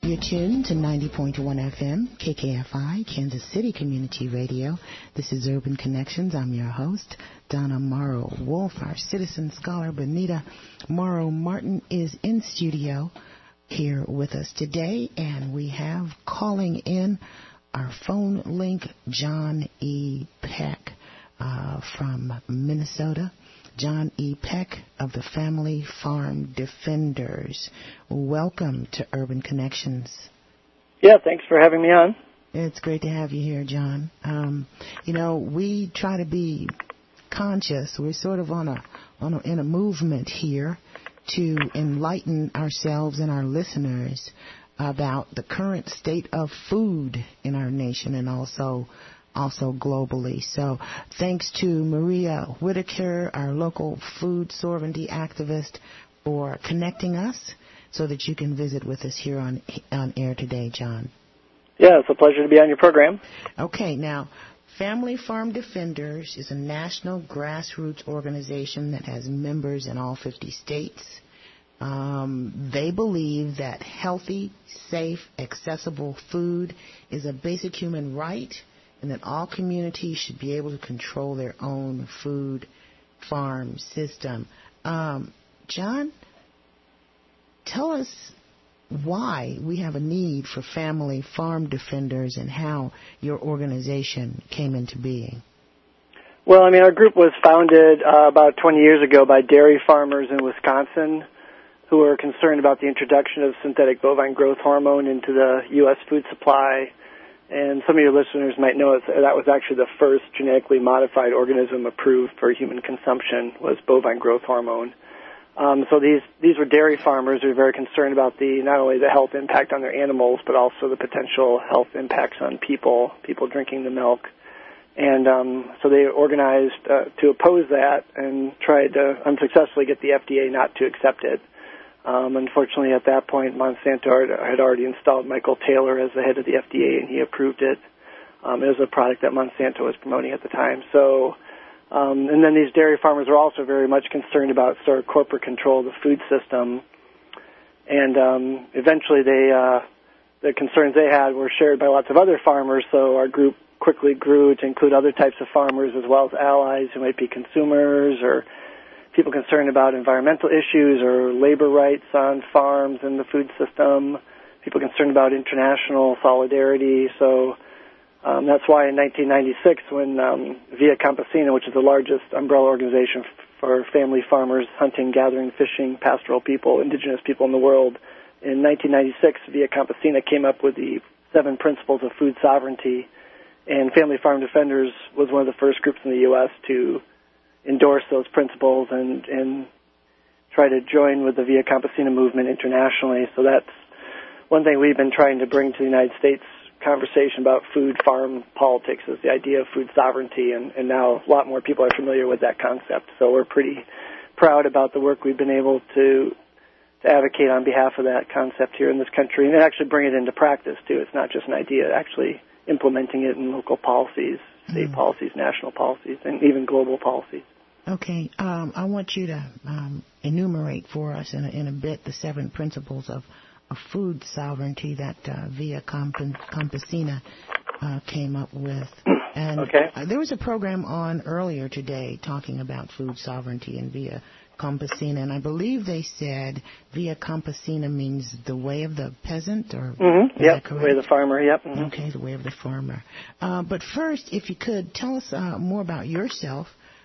You're tuned to 90.1 FM, KKFI, Kansas City Community Radio. This is Urban Connections. I'm your host, Donna Morrow Wolf. Our citizen scholar, Benita Morrow Martin, is in studio here with us today, and we have calling in our phone link, John E. Peck from Minnesota. John E. Peck of the Family Farm Defenders. Welcome to Urban Connections. Yeah, thanks for having me on. It's great to have you here, John. We try to be conscious. We're sort of in a movement here to enlighten ourselves and our listeners about the current state of food in our nation and also globally. So thanks to Maria Whitaker, our local food sovereignty activist, for connecting us so that you can visit with us here on air today, John. Yeah, it's a pleasure to be on your program. Okay, now, Family Farm Defenders is a national grassroots organization that has members in all 50 states. They believe that healthy, safe, accessible food is a basic human right, and that all communities should be able to control their own food farm system. John, tell us why we have a need for Family Farm Defenders and how your organization came into being. Well, our group was founded about 20 years ago by dairy farmers in Wisconsin who were concerned about the introduction of synthetic bovine growth hormone into the U.S. food supply. And some of your listeners might know that was actually the first genetically modified organism approved for human consumption was bovine growth hormone. So these were dairy farmers who were very concerned about not only the health impact on their animals, but also the potential health impacts on people drinking the milk. And so they organized to oppose that and tried to unsuccessfully get the FDA not to accept it. Unfortunately, at that point, Monsanto had already installed Michael Taylor as the head of the FDA, and he approved it. It was a product that Monsanto was promoting at the time. So, and then these dairy farmers were also very much concerned about sort of corporate control of the food system. And eventually, the concerns they had were shared by lots of other farmers. So our group quickly grew to include other types of farmers as well as allies who might be consumers or people concerned about environmental issues or labor rights on farms and the food system, people concerned about international solidarity. So that's why in 1996 when Via Campesina, which is the largest umbrella organization for family farmers, hunting, gathering, fishing, pastoral people, indigenous people in the world, in 1996 Via Campesina came up with the 7 principles of food sovereignty, and Family Farm Defenders was one of the first groups in the U.S. to endorse those principles and try to join with the Via Campesina movement internationally. So that's one thing we've been trying to bring to the United States conversation about food farm politics is the idea of food sovereignty, and now a lot more people are familiar with that concept. So we're pretty proud about the work we've been able to advocate on behalf of that concept here in this country and actually bring it into practice, too. It's not just an idea, actually implementing it in local policies, state policies, national policies, and even global policies. Okay. I want you to enumerate for us in a bit the 7 principles of food sovereignty that Via Campesina came up with. And there was a program on earlier today talking about food sovereignty and Via Campesina, and I believe they said Via Campesina means the way of the peasant, or yep, the way of the farmer, yep. Mm-hmm. Okay, the way of the farmer. But first, if you could, tell us more about yourself.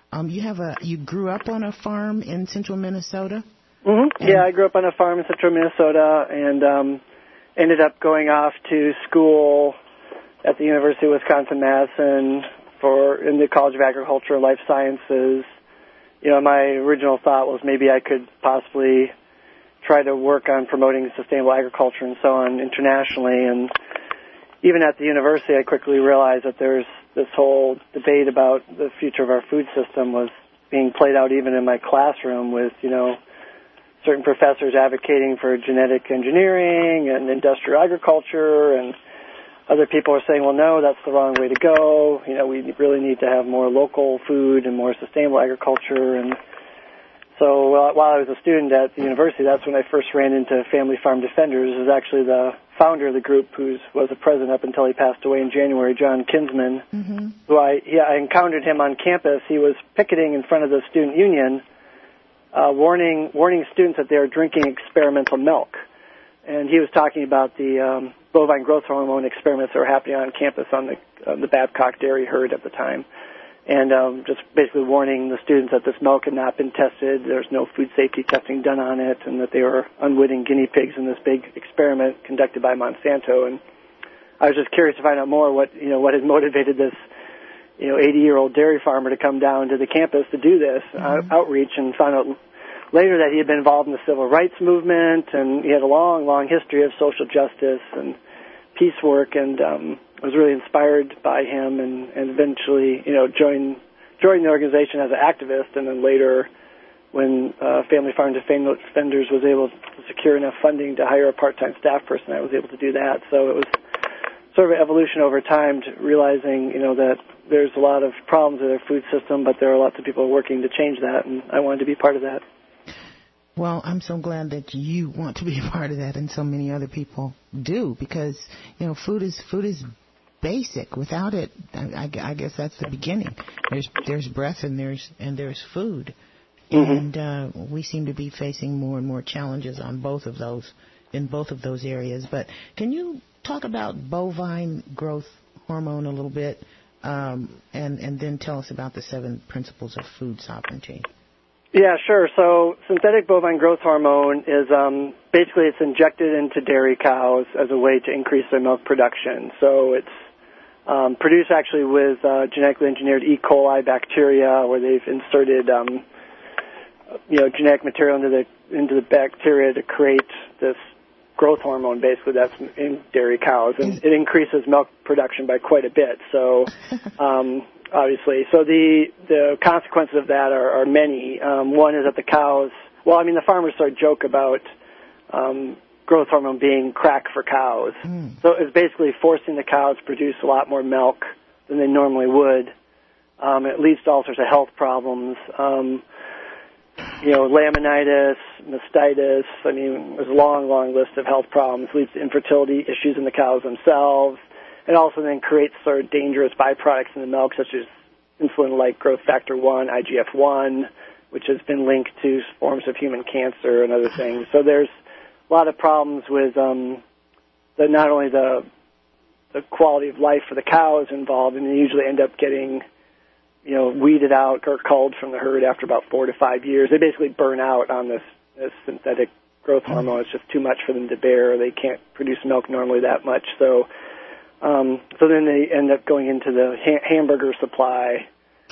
You grew up on a farm in central Minnesota? Mm-hmm. Yeah, I grew up on a farm in central Minnesota and ended up going off to school at the University of Wisconsin-Madison in the College of Agriculture and Life Sciences. My original thought was maybe I could possibly try to work on promoting sustainable agriculture and so on internationally. And even at the university, I quickly realized that there's this whole debate about the future of our food system was being played out even in my classroom with, certain professors advocating for genetic engineering and industrial agriculture, and other people are saying, well, no, that's the wrong way to go. We really need to have more local food and more sustainable agriculture. And so while I was a student at the university, that's when I first ran into Family Farm Defenders. It was actually the founder of the group, who was the president up until he passed away in January, John Kinsman, who I encountered him on campus. He was picketing in front of the student union, warning students that they were drinking experimental milk. And he was talking about the bovine growth hormone experiments that were happening on campus on the Babcock dairy herd at the time. And just basically warning the students that this milk had not been tested, there's no food safety testing done on it, and that they were unwitting guinea pigs in this big experiment conducted by Monsanto. And I was just curious to find out more what had motivated this 80-year-old dairy farmer to come down to the campus to do this outreach, and found out later that he had been involved in the civil rights movement, and he had a long, long history of social justice and peace work, and was really inspired by him, and eventually, joined the organization as an activist, and then later, when Family Farm Defenders was able to secure enough funding to hire a part-time staff person, I was able to do that. So it was sort of an evolution over time, to realizing, that there's a lot of problems with our food system, but there are lots of people working to change that, and I wanted to be part of that. Well, I'm so glad that you want to be a part of that, and so many other people do, because food is basic. Without it, I guess that's the beginning. There's breath and there's food, and we seem to be facing more and more challenges in both of those areas. But can you talk about bovine growth hormone a little bit, and then tell us about the 7 principles of food sovereignty? Yeah, sure. So synthetic bovine growth hormone is basically it's injected into dairy cows as a way to increase their milk production. So it's produced actually with genetically engineered E. coli bacteria, where they've inserted genetic material into the bacteria to create this growth hormone, basically, that's in dairy cows, and it increases milk production by quite a bit. So obviously. So the consequences of that are many. One is that the cows, the farmers sort of joke about growth hormone being crack for cows. So it's basically forcing the cows to produce a lot more milk than they normally would. It leads to all sorts of health problems. Laminitis, mastitis. There's a long, long list of health problems. It leads to infertility issues in the cows themselves. It also then creates sort of dangerous byproducts in the milk, such as insulin-like growth factor 1, IGF-1, which has been linked to forms of human cancer and other things. So there's a lot of problems with not only the quality of life for the cows involved, and they usually end up getting weeded out or culled from the herd after about 4 to 5 years. They basically burn out on this synthetic growth hormone. It's just too much for them to bear. They can't produce milk normally that much. So then they end up going into the hamburger supply.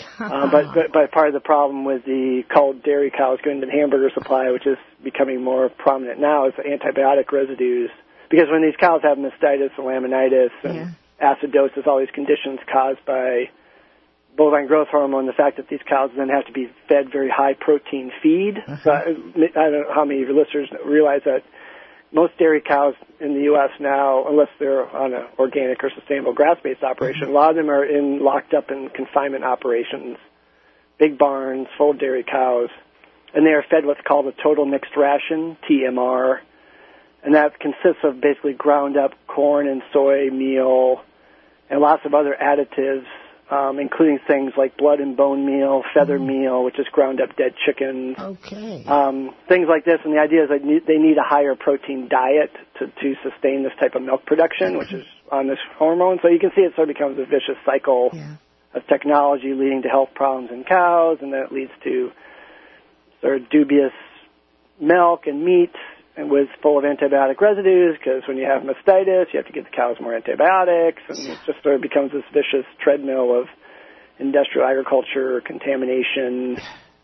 But part of the problem with the culled dairy cows going into the hamburger supply, which is becoming more prominent now, is the antibiotic residues. Because when these cows have mastitis and laminitis and acidosis, all these conditions caused by bovine growth hormone, the fact that these cows then have to be fed very high-protein feed. So I don't know how many of your listeners realize that most dairy cows in the U.S. now, unless they're on an organic or sustainable grass-based operation, a lot of them are locked up in confinement operations, big barns full of dairy cows, and they are fed what's called a total mixed ration, TMR, and that consists of basically ground up corn and soy meal and lots of other additives, including things like blood and bone meal, feather meal, which is ground up dead chickens. Okay. Things like this, and the idea is that they need a higher protein diet to sustain this type of milk production, which is on this hormone. So you can see it sort of becomes a vicious cycle of technology leading to health problems in cows, and then it leads to sort of dubious milk and meat and full of antibiotic residues, because when you have mastitis, you have to give the cows more antibiotics, and it just sort of becomes this vicious treadmill of industrial agriculture, contamination,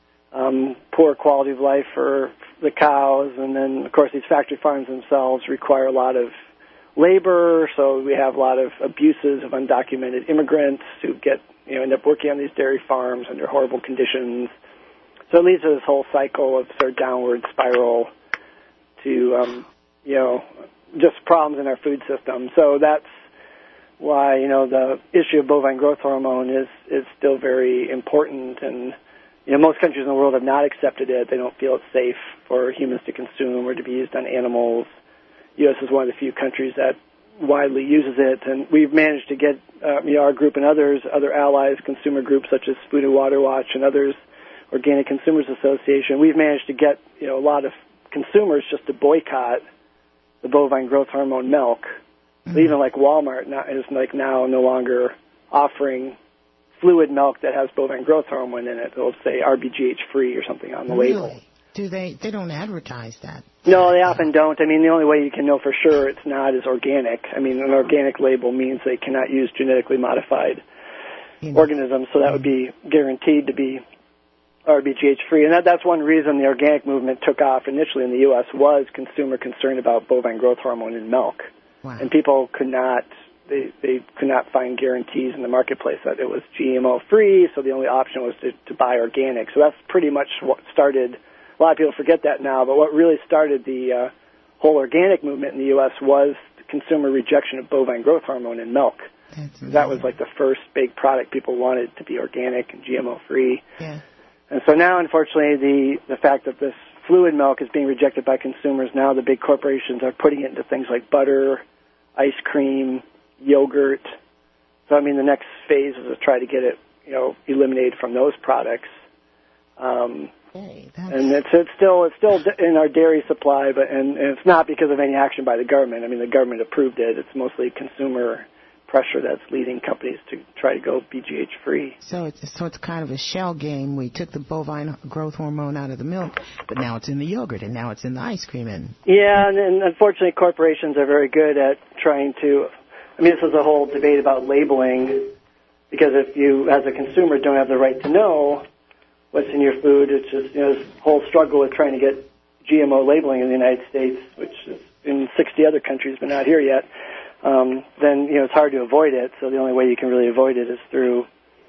poor quality of life for the cows, and then, of course, these factory farms themselves require a lot of labor, so we have a lot of abuses of undocumented immigrants who end up working on these dairy farms under horrible conditions. So it leads to this whole cycle of sort of downward spiral to, just problems in our food system. So that's why, the issue of bovine growth hormone is still very important. And, most countries in the world have not accepted it. They don't feel it's safe for humans to consume or to be used on animals. U.S. is one of the few countries that widely uses it, and we've managed to get our group and other allies, consumer groups such as Food and Water Watch and others, Organic Consumers Association. We've managed to get a lot of consumers just to boycott the bovine growth hormone milk. Mm-hmm. Even like Walmart is now no longer offering fluid milk that has bovine growth hormone in it. They'll say RBGH free or something on the label. Do they don't advertise that? No, they often don't. I mean, the only way you can know for sure it's not is organic. I mean, an organic label means they cannot use genetically modified organisms, so that would be guaranteed to be RBGH free. And that's one reason the organic movement took off initially in the U.S. was consumer concern about bovine growth hormone in milk. Wow. And people could not find guarantees in the marketplace that it was GMO free, so the only option was to buy organic. So that's pretty much what started. A lot of people forget that now, but what really started the whole organic movement in the U.S. was the consumer rejection of bovine growth hormone in milk. That was like the first big product people wanted to be organic and GMO free. Yeah. And so now, unfortunately, the fact that this fluid milk is being rejected by consumers, now the big corporations are putting it into things like butter, ice cream, yogurt. So, I mean, the next phase is to try to get it, eliminated from those products. And it's still in our dairy supply, and it's not because of any action by the government. I mean, the government approved it. It's mostly consumer pressure that's leading companies to try to go BGH free. So it's kind of a shell game. We took the bovine growth hormone out of the milk, but now it's in the yogurt, and now it's in the ice cream. Yeah, and unfortunately, corporations are very good at trying to. I mean, this is a whole debate about labeling, because if you, as a consumer, don't have the right to know what's in your food, it's just this whole struggle with trying to get GMO labeling in the United States, which is in 60 other countries, but not here yet. Then it's hard to avoid it. So the only way you can really avoid it is through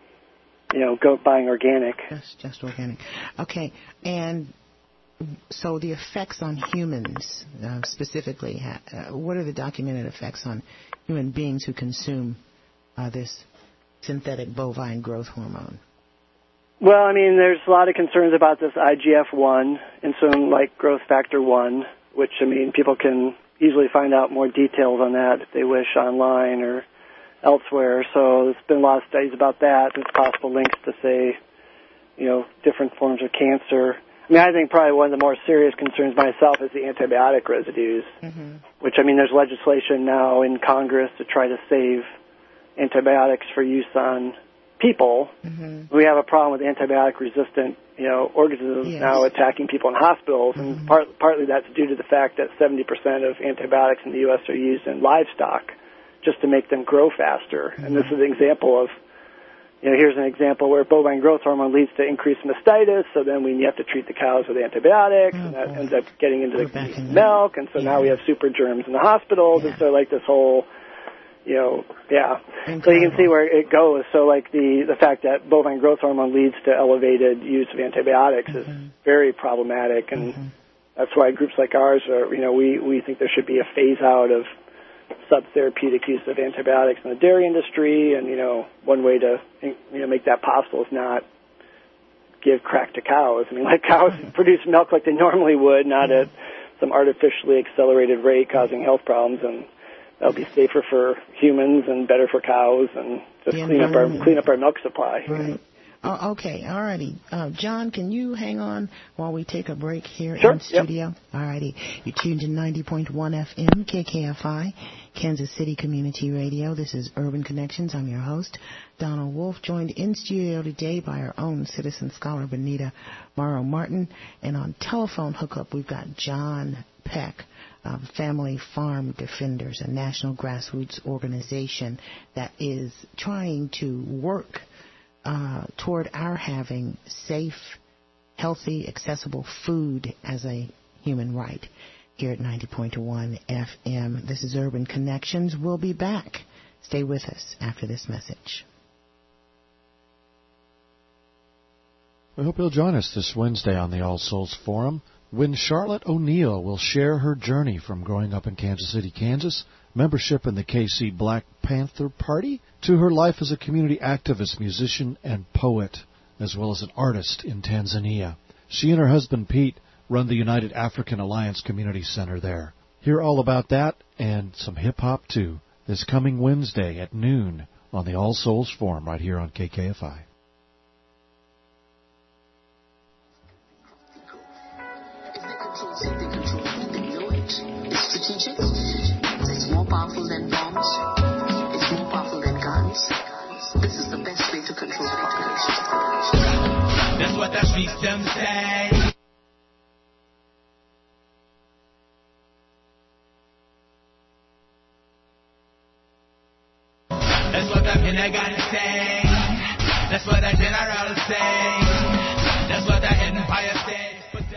buying organic. Just organic. Okay, and so the effects on humans specifically, what are the documented effects on human beings who consume this synthetic bovine growth hormone? Well, I mean, there's a lot of concerns about this IGF-1, insulin-like growth factor 1, which, I mean, people can easily find out more details on that if they wish online or elsewhere. So there's been a lot of studies about that. There's possible links to, say, different forms of cancer. I mean, I think probably one of the more serious concerns myself is the antibiotic residues, which, I mean, there's legislation now in Congress to try to save antibiotics for use on people. We have a problem with antibiotic-resistant, organisms now attacking people in hospitals, and partly that's due to the fact that 70% of antibiotics in the U.S. are used in livestock just to make them grow faster. And this is an example of, here's an example where bovine growth hormone leads to increased mastitis, so then we have to treat the cows with antibiotics, and that ends up getting into the milk, and so now we have super germs in the hospitals, and so like this whole So you can see where it goes. So like the fact that bovine growth hormone leads to elevated use of antibiotics is very problematic, and that's why groups like ours are, we think there should be a phase out of subtherapeutic use of antibiotics in the dairy industry, and one way to make that possible is not give crack to cows. I mean, like cows produce milk like they normally would, not at some artificially accelerated rate causing health problems, and that'll be safer for humans and better for cows, and just clean up our milk supply. Right. Oh, okay. All righty. John, can you hang on while we take a break here in studio? Yep. All righty. You're tuned in 90.1 FM, KKFI, Kansas City Community Radio. This is Urban Connections. I'm your host, Donald Wolf, joined in studio today by our own citizen scholar, Benita Morrow Martin. And on telephone hookup, we've got John Peck, Family Farm Defenders, a national grassroots organization that is trying to work toward our having safe, healthy, accessible food as a human right here at 90.1 FM. This is Urban Connections. We'll be back. Stay with us after this message. We hope you'll join us this Wednesday on the All Souls Forum, when Charlotte O'Neill will share her journey from growing up in Kansas City, Kansas, membership in the KC Black Panther Party, to her life as a community activist, musician, and poet, as well as an artist in Tanzania. She and her husband Pete run the United African Alliance Community Center there. Hear all about that and some hip-hop, too, this coming Wednesday at noon on the All Souls Forum right here on KKFI. It's more powerful than bombs. It's more powerful than guns. This is the best way to control the population. That's what the streets them say. That's what the Pentagon say. That's what the general say. That's what the empire say.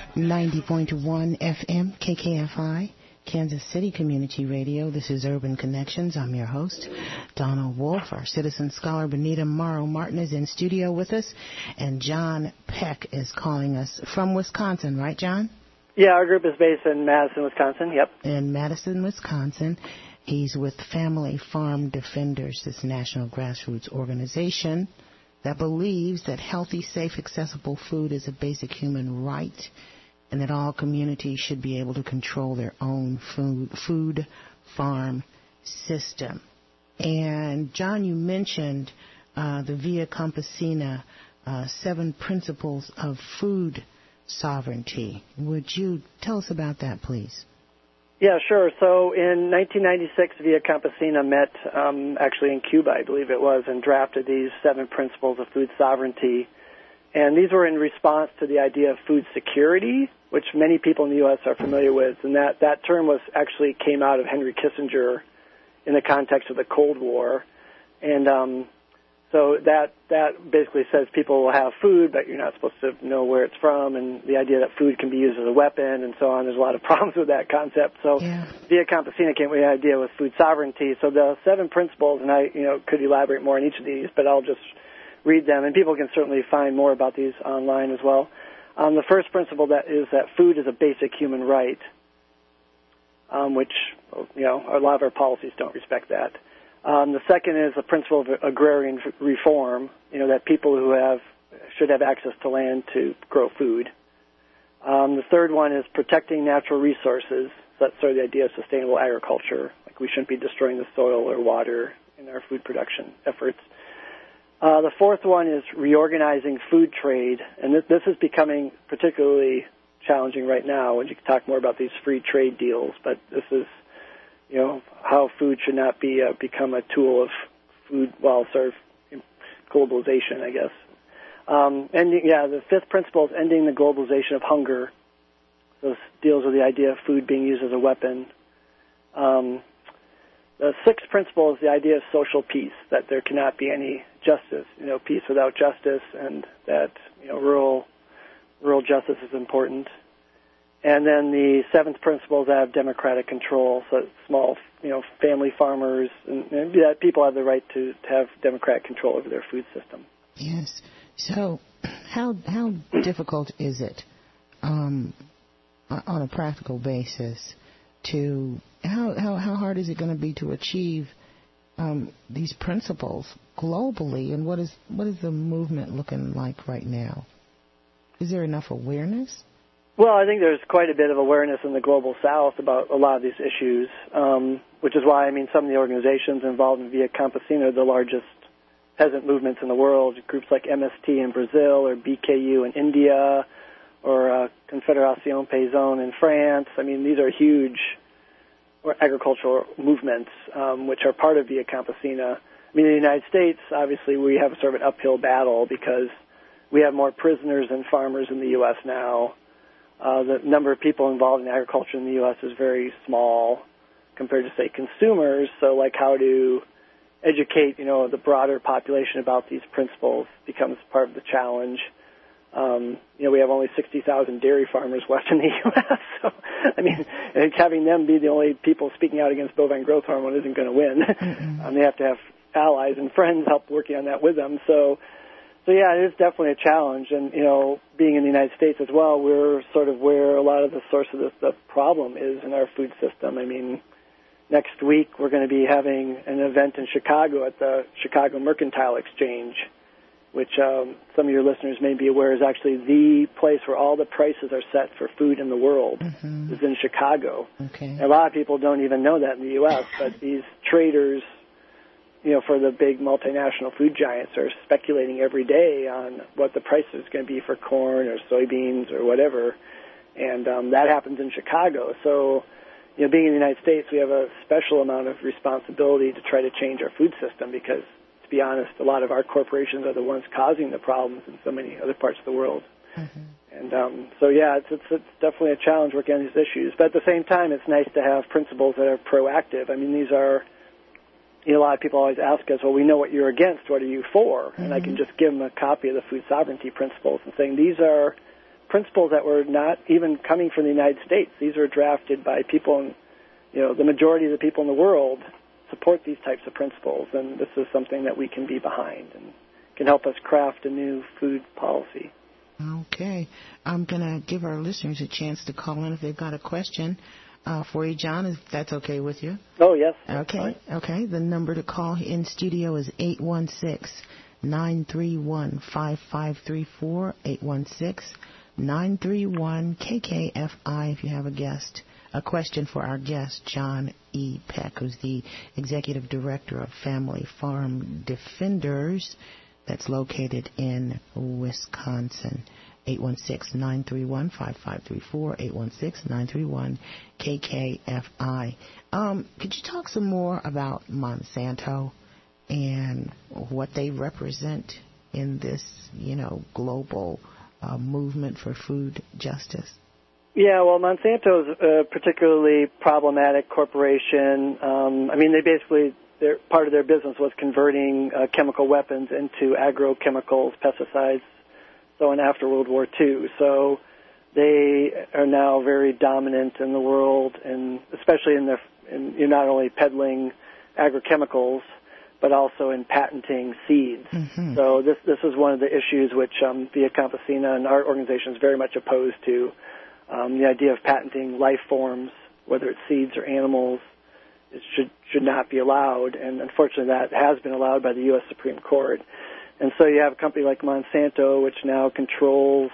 90.1 FM, KKFI, Kansas City Community Radio. This is Urban Connections. I'm your host, Donald Wolf. Our citizen scholar, Benita Morrow Martin, is in studio with us, and John Peck is calling us from Wisconsin, right, John? Yeah, our group is based in Madison, Wisconsin, yep. In Madison, Wisconsin. He's with Family Farm Defenders, this national grassroots organization that believes that healthy, safe, accessible food is a basic human right, and that all communities should be able to control their own food farm system. And, John, you mentioned the Via Campesina 7 Principles of Food Sovereignty. Would you tell us about that, please? Yeah, sure. So in 1996, Via Campesina met actually in Cuba, I believe it was, and drafted these 7 Principles of Food Sovereignty. And these were in response to the idea of food security, which many people in the U.S. are familiar with. And that term actually came out of Henry Kissinger in the context of the Cold War. And so that basically says people will have food, but you're not supposed to know where it's from, and the idea that food can be used as a weapon and so on. There's a lot of problems with that concept. So Via Campesina came with the idea with food sovereignty. So the 7 principles, and I could elaborate more on each of these, but I'll just read them, and people can certainly find more about these online as well. The first principle is that food is a basic human right, which a lot of our policies don't respect that. The second is the principle of agrarian reform, that people should have access to land to grow food. The third one is protecting natural resources. So that's sort of the idea of sustainable agriculture. Like we shouldn't be destroying the soil or water in our food production efforts. The fourth one is reorganizing food trade, and this is becoming particularly challenging right now, and you can talk more about these free trade deals, but this is how food should not become a tool of food, sort of globalization, I guess. The fifth principle is ending the globalization of hunger. This deals with the idea of food being used as a weapon. The sixth principle is the idea of social peace, that there cannot be any justice, peace without justice, and that rural justice is important. And then the seventh principle is to have democratic control, so small, family farmers, and that people have the right to have democratic control over their food system. Yes. So how difficult is it on a practical basis how hard is it going to be to achieve these principles globally, and what is the movement looking like right now? Is there enough awareness? Well, I think there's quite a bit of awareness in the global South about a lot of these issues, which is why, some of the organizations involved in Via Campesina are the largest peasant movements in the world, groups like MST in Brazil or BKU in India or Confédération Paysanne in France. These are huge agricultural movements which are part of Via Campesina. In the United States, obviously, we have sort of an uphill battle because we have more prisoners than farmers in the U.S. now. The number of people involved in agriculture in the U.S. is very small compared to, say, consumers. So, how to educate, the broader population about these principles becomes part of the challenge. We have only 60,000 dairy farmers left in the U.S. So, having them be the only people speaking out against bovine growth hormone isn't going to win. They have to have allies and friends help working on that with them. So yeah, it is definitely a challenge. And, being in the United States as well, we're sort of where a lot of the source of the problem is in our food system. Next week we're going to be having an event in Chicago at the Chicago Mercantile Exchange. which some of your listeners may be aware is actually the place where all the prices are set for food in the world, is in Chicago. Okay. A lot of people don't even know that in the U.S., but these traders, for the big multinational food giants are speculating every day on what the price is going to be for corn or soybeans or whatever, and that happens in Chicago. So, being in the United States, we have a special amount of responsibility to try to change our food system because, to be honest, a lot of our corporations are the ones causing the problems in so many other parts of the world. And it's definitely a challenge working on these issues. But at the same time, it's nice to have principles that are proactive. I mean, these are, a lot of people always ask us, well, we know what you're against, what are you for? And I can just give them a copy of the food sovereignty principles and saying these are principles that were not even coming from the United States. These are drafted by people, the majority of the people in the world support these types of principles, and this is something that we can be behind and can help us craft a new food policy. Okay. I'm going to give our listeners a chance to call in if they've got a question for you, John, if that's okay with you. Oh, yes. Okay. Okay. The number to call in studio is 816-931-5534, 816-931-KKFI if you have a question for our guest, John E. Peck, who's the Executive Director of Family Farm Defenders that's located in Wisconsin. 816-931-5534, 816-931-KKFI. Could you talk some more about Monsanto and what they represent in this, global movement for food justice? Yeah, well, Monsanto is a particularly problematic corporation. Part of their business was converting chemical weapons into agrochemicals, pesticides, so on after World War II. So they are now very dominant in the world, and especially in not only peddling agrochemicals, but also in patenting seeds. So this is one of the issues which Via Campesina and our organization is very much opposed to. The idea of patenting life forms, whether it's seeds or animals, should not be allowed, and unfortunately that has been allowed by the U.S. Supreme Court. And so you have a company like Monsanto, which now controls,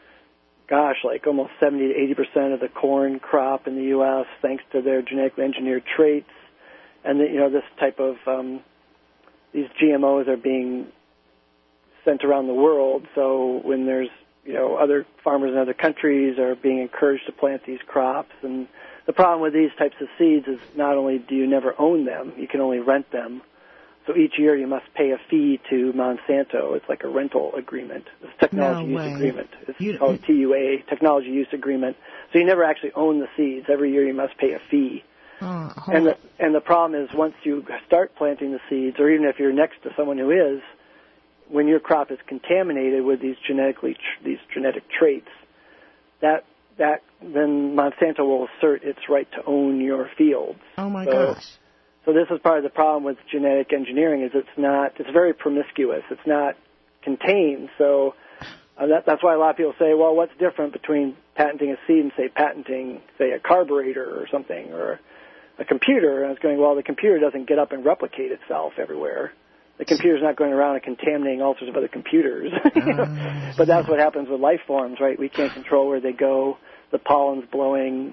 almost 70 to 80% of the corn crop in the U.S. thanks to their genetically engineered traits. And this type of these GMOs are being sent around the world. So when there's other farmers in other countries are being encouraged to plant these crops, and the problem with these types of seeds is not only do you never own them, you can only rent them. So each year you must pay a fee to Monsanto. It's like a rental agreement. It's a technology use agreement. It's called TUA, technology use agreement. So you never actually own the seeds. Every year you must pay a fee. And the problem is once you start planting the seeds, or even if you're next to someone who is, when your crop is contaminated with these genetic traits, that then Monsanto will assert its right to own your fields. Oh my gosh. So this is part of the problem with genetic engineering is it's very promiscuous. It's not contained. So that's why a lot of people say, well, what's different between patenting a seed and, patenting, a carburetor or something, or a computer? And I was going, well, the computer doesn't get up and replicate itself everywhere. The computer's not going around and contaminating all sorts of other computers. But that's what happens with life forms, right? We can't control where they go. The pollen's blowing,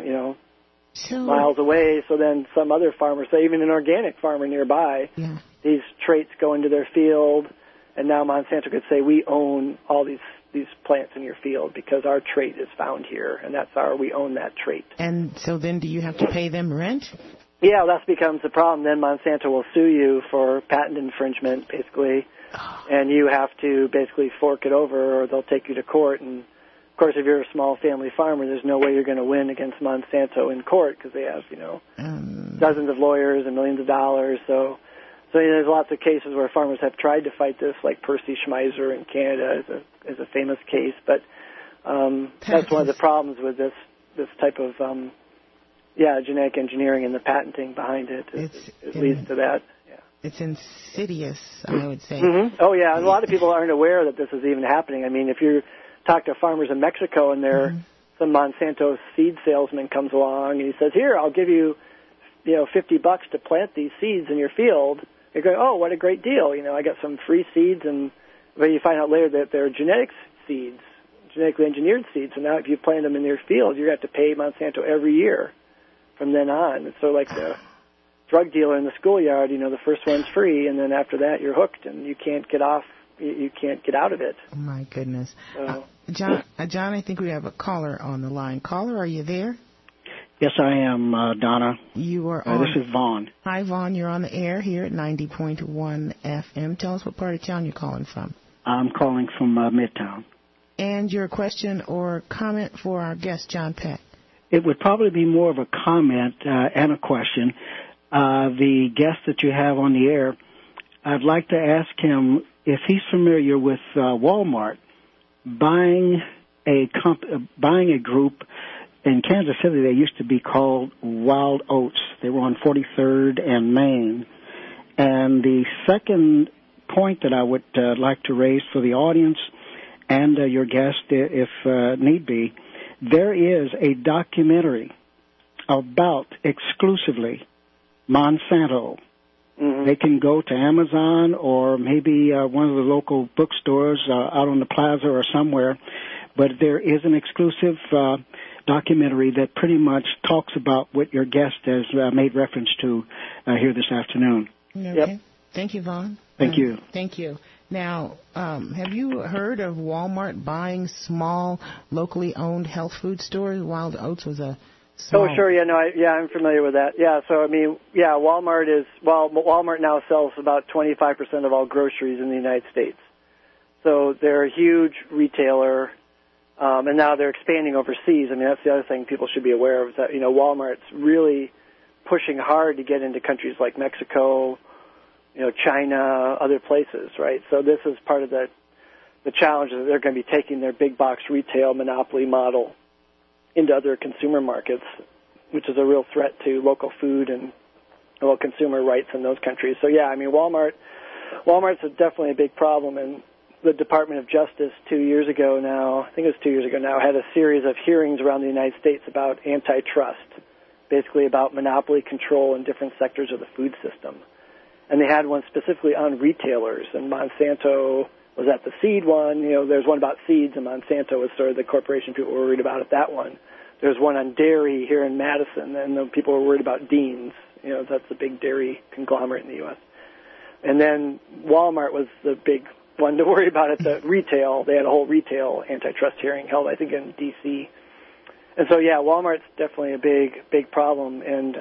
miles away. So then some other farmers, say even an organic farmer nearby, these traits go into their field, and now Monsanto could say, we own all these plants in your field because our trait is found here, and we own that trait. And so then do you have to pay them rent? Yeah, that becomes the problem. Then Monsanto will sue you for patent infringement, basically, and you have to basically fork it over, or they'll take you to court. And, of course, if you're a small family farmer, there's no way you're going to win against Monsanto in court because they have, dozens of lawyers and millions of dollars. So there's lots of cases where farmers have tried to fight this, like Percy Schmeiser in Canada is a famous case. But that's one of the problems with this type of genetic engineering and the patenting behind it. It leads to that. Yeah. It's insidious, I would say. Mm-hmm. Oh, yeah. And a lot of people aren't aware that this is even happening. I mean, if you talk to farmers in Mexico and some Monsanto seed salesman comes along and he says, here, I'll give you, $50 to plant these seeds in your field. You're going, oh, what a great deal. I got some free seeds and but you find out later that they're genetic seeds, genetically engineered seeds. So now if you plant them in your field, you're going to have to pay Monsanto every year from then on. It's sort of like the drug dealer in the schoolyard. The first one's free, and then after that you're hooked, and you can't get off. You can't get out of it. Oh, my goodness. So, John, I think we have a caller on the line. Caller, are you there? Yes, I am, Donna. You are on. This is Vaughn. Hi, Vaughn. You're on the air here at 90.1 FM. Tell us what part of town you're calling from. I'm calling from Midtown. And your question or comment for our guest, John Peck? It would probably be more of a comment and a question. The guest that you have on the air, I'd like to ask him if he's familiar with Walmart buying a group. In Kansas City, they used to be called Wild Oats. They were on 43rd and Main. And the second point that I would like to raise for the audience and your guest, if need be, there is a documentary about exclusively Monsanto. Mm-hmm. They can go to Amazon or maybe one of the local bookstores out on the plaza or somewhere, but there is an exclusive documentary that pretty much talks about what your guest has made reference to here this afternoon. Okay. Yep. Thank you, Vaughn. Thank you. Thank you. Now, have you heard of Walmart buying small, locally owned health food stores? Wild Oats was a small... Oh, sure. Yeah, no, I'm familiar with that. Yeah, so, Walmart now sells about 25% of all groceries in the United States. So they're a huge retailer. And now they're expanding overseas. That's the other thing people should be aware of, is that, Walmart's really pushing hard to get into countries like Mexico, China, other places, right? So this is part of the challenge that they're going to be taking their big box retail monopoly model into other consumer markets, which is a real threat to local food and consumer rights in those countries. So, yeah, Walmart's definitely a big problem, and the Department of Justice 2 years ago now, I think it was 2 years ago now, had a series of hearings around the United States about antitrust, basically about monopoly control in different sectors of the food system. And they had one specifically on retailers, and Monsanto was at the seed one. There's one about seeds, and Monsanto was sort of the corporation people were worried about at that one. There's one on dairy here in Madison, and the people were worried about Dean's. That's the big dairy conglomerate in the U.S. And then Walmart was the big one to worry about at the retail. They had a whole retail antitrust hearing held, I think, in D.C. And so, yeah, Walmart's definitely a big problem. And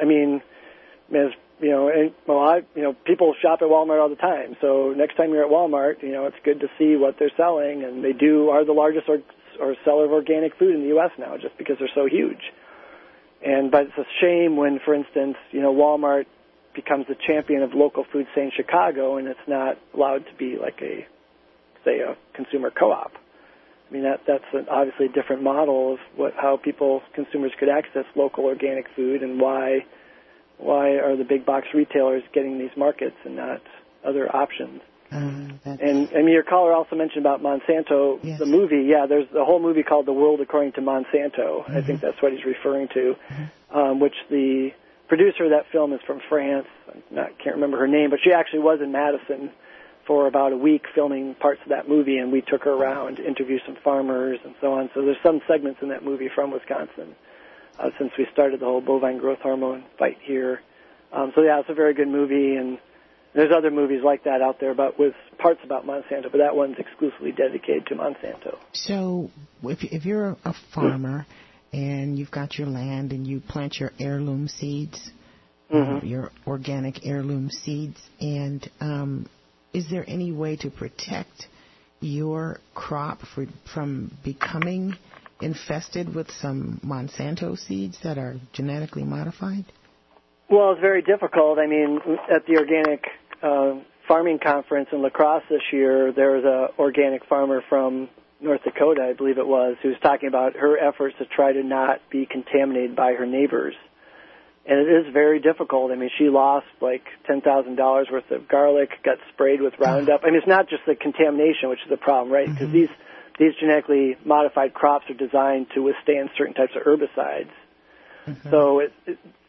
people shop at Walmart all the time. So next time you're at Walmart, it's good to see what they're selling. And they are the largest or seller of organic food in the U.S. now, just because they're so huge. But it's a shame when, for instance, Walmart becomes the champion of local food, say, in Chicago, and it's not allowed to be like a consumer co-op. That's obviously a different model of how consumers could access local organic food, and why are the big box retailers getting these markets and not other options. And your caller also mentioned about Monsanto, yes. The movie. Yeah, there's a whole movie called The World According to Monsanto. Mm-hmm. I think that's what he's referring to, which the producer of that film is from France. I can't remember her name, but she actually was in Madison for about a week filming parts of that movie, and we took her around to interview some farmers and so on. So there's some segments in that movie from Wisconsin since we started the whole bovine growth hormone fight here. So, yeah, it's a very good movie, and there's other movies like that out there, but with parts about Monsanto, but that one's exclusively dedicated to Monsanto. So if you're a farmer and you've got your land and you plant your heirloom seeds, your organic heirloom seeds, and is there any way to protect your crop from becoming infested with some Monsanto seeds that are genetically modified? Well, it's very difficult. At the organic farming conference in La Crosse this year, there was an organic farmer from North Dakota, I believe it was, who was talking about her efforts to try to not be contaminated by her neighbors. And it is very difficult. She lost like $10,000 worth of garlic, got sprayed with Roundup. It's not just the contamination, which is the problem, right? Because these genetically modified crops are designed to withstand certain types of herbicides. So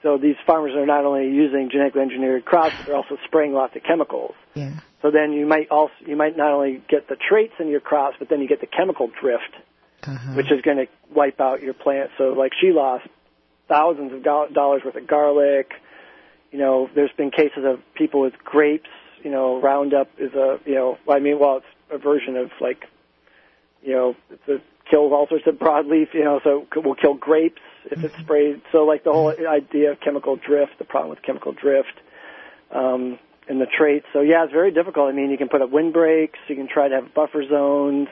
So these farmers are not only using genetically engineered crops, but they're also spraying lots of chemicals. Yeah. So then you might not only get the traits in your crops, but then you get the chemical drift, which is going to wipe out your plant. So like she lost thousands of dollars worth of garlic. You know, there's been cases of people with grapes. You know, Roundup is it's a version of like, you know, it kills all sorts of broadleaf. You know, so it will kill grapes if it's sprayed. So like the whole idea of chemical drift, the problem with chemical drift, and the traits. So yeah, it's very difficult. I mean, you can put up windbreaks. You can try to have buffer zones.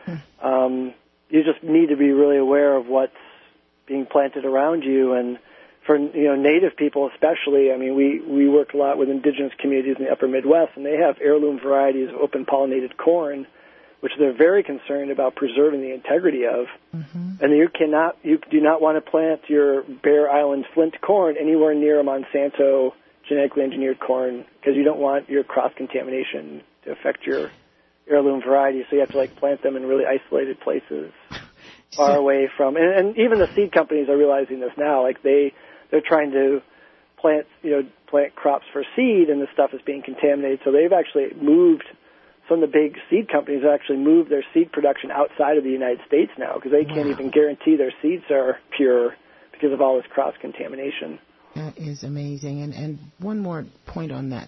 You just need to be really aware of what's being planted around you. And for, you know, native people especially, I mean, we work a lot with indigenous communities in the upper Midwest, and they have heirloom varieties of open pollinated corn, which they're very concerned about preserving the integrity of. And you do not want to plant your Bear Island Flint corn anywhere near a Monsanto genetically engineered corn, because you don't want your cross-contamination to affect your heirloom varieties. So you have to like plant them in really isolated places, far away from. And even the seed companies are realizing this now. Like they're trying to plant crops for seed, and the stuff is being contaminated. So they've actually moved. Some of the big seed companies have actually moved their seed production outside of the United States now, because they can't even guarantee their seeds are pure because of all this cross-contamination. That is amazing. And one more point on that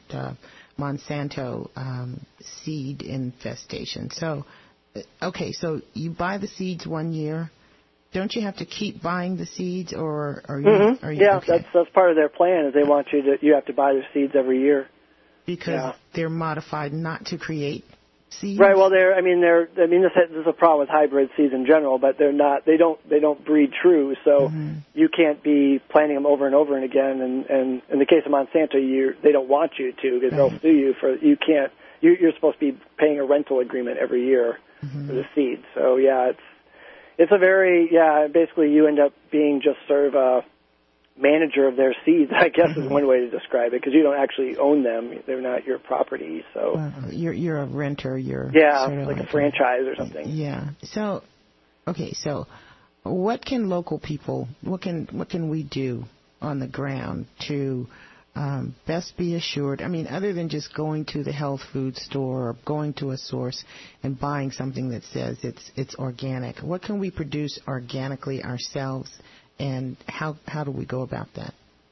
Monsanto seed infestation. So, okay, so you buy the seeds 1 year. Don't you have to keep buying the seeds, or are you? Are you yeah, okay? that's part of their plan. Is they want you have to buy their seeds every year. Because they're modified not to create seeds. Right. Well, this is a problem with hybrid seeds in general, but they're not. They don't breed true. So you can't be planting them over and over and again. And in the case of Monsanto, they don't want you to, because they'll sue you for you can't. You're supposed to be paying a rental agreement every year for the seeds. So yeah, it's a very basically you end up being just sort of a manager of their seeds, I guess is one way to describe it, because you don't actually own them; they're not your property. So you're a renter. You're sort of like a franchise or something. Yeah. So, okay. So, what can local people? What can we do on the ground to best be assured? I mean, other than just going to the health food store or going to a source and buying something that says it's organic, what can we produce organically ourselves? And how do we go about that?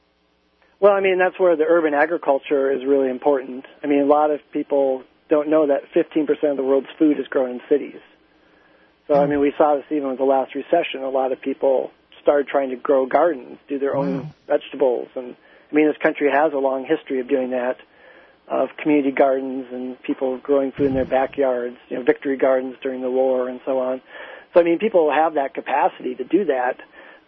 Well, I mean, that's where the urban agriculture is really important. I mean, a lot of people don't know that 15% of the world's food is grown in cities. So, I mean, we saw this even with the last recession. A lot of people started trying to grow gardens, do their own vegetables. And, I mean, this country has a long history of doing that, of community gardens and people growing food in their backyards, you know, victory gardens during the war and so on. So, I mean, people have that capacity to do that.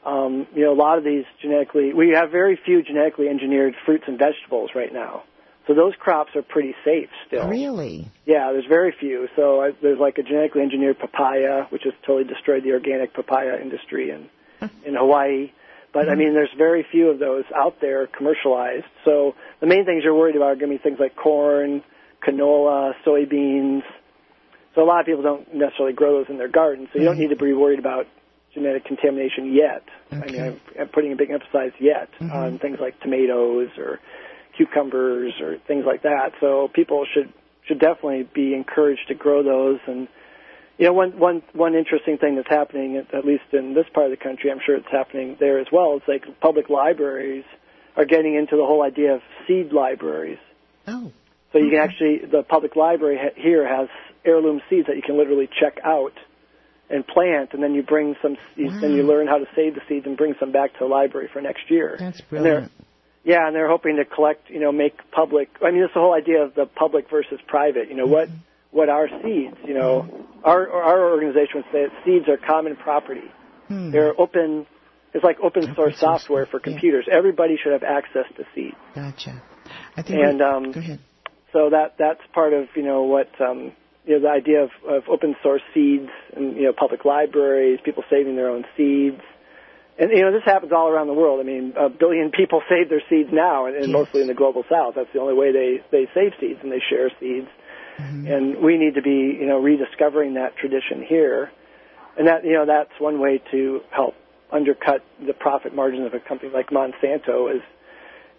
You know, a lot of these we have very few genetically engineered fruits and vegetables right now. So those crops are pretty safe still. Really? Yeah, there's very few. So there's like a genetically engineered papaya, which has totally destroyed the organic papaya industry in Hawaii. But, I mean, there's very few of those out there commercialized. So the main things you're worried about are going to be things like corn, canola, soybeans. So a lot of people don't necessarily grow those in their gardens. So you don't need to be worried about genetic contamination yet. Okay. I mean, I'm putting a big emphasis yet on things like tomatoes or cucumbers or things like that. So people should definitely be encouraged to grow those. And, you know, one interesting thing that's happening, at least in this part of the country, I'm sure it's happening there as well, is like public libraries are getting into the whole idea of seed libraries. Oh. So you can actually, the public library here has heirloom seeds that you can literally check out and plant, and then you bring some, then you learn how to save the seeds and bring some back to the library for next year. That's brilliant. And they're hoping to collect, you know, make public. I mean, it's the whole idea of the public versus private. You know, what are seeds? You know, our organization would say that seeds are common property. They're open. It's like open source software for computers. Yeah. Everybody should have access to seeds. Gotcha. I think. Go ahead. So that's part of, you know, what. You know, the idea of open source seeds and, you know, public libraries, people saving their own seeds. And, you know, this happens all around the world. I mean, 1 billion people save their seeds now, and mostly in the global south. That's the only way they save seeds, and they share seeds. And we need to be, you know, rediscovering that tradition here. And that, you know, that's one way to help undercut the profit margins of a company like Monsanto is